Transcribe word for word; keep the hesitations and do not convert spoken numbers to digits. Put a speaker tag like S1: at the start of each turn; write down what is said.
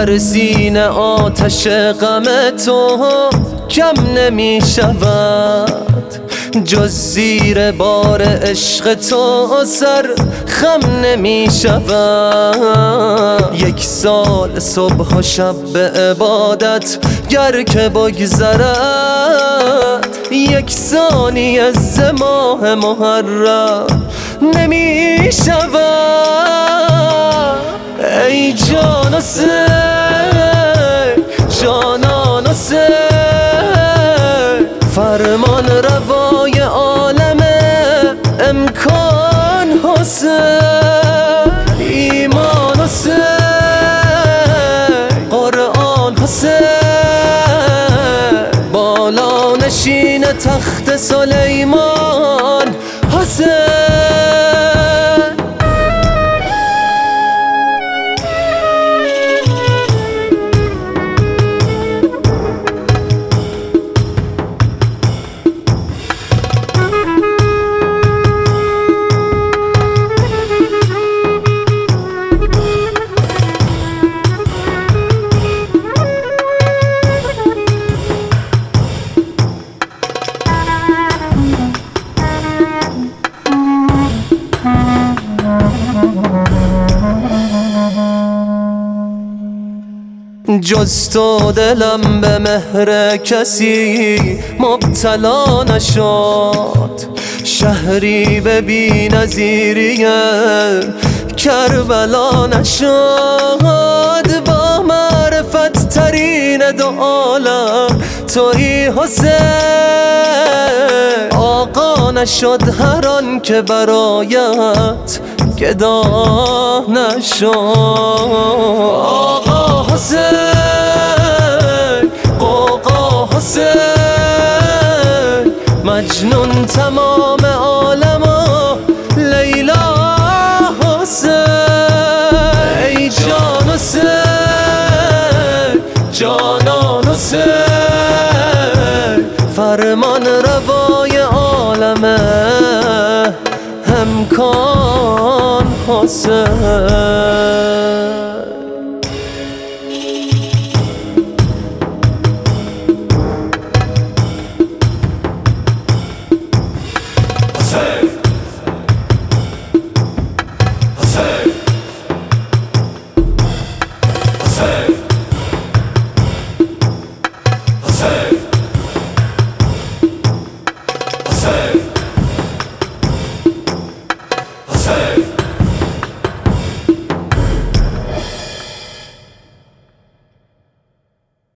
S1: در سینه آتش غم تو کم نمی شود، جز زیر بار عشق تو سر خم نمی شود. یک سال صبح و شب به عبادت گر که بگذرد، یک ثانیه ز ماه محرم نمی شود. ای جان حسین، جانان حسین، فرمان روای عالم امکان حسین، ایمان حسین، قرآن حسین، بالا نشین تخت سلیمان حسین. جز تو دلم به مهر کسی مبتلا نشد، شهری به بی نظیری کربلا نشد. با معرفت ترین دو عالم تویی حسین، آقا نشد هر آن که برایت گدا نشد. آقا حسین، قوقا حسین، مجنون تمام عالم و لیلا حسین. ای جان حسین، جانان حسین، فرمان روای عالم امکان حسین.
S2: Say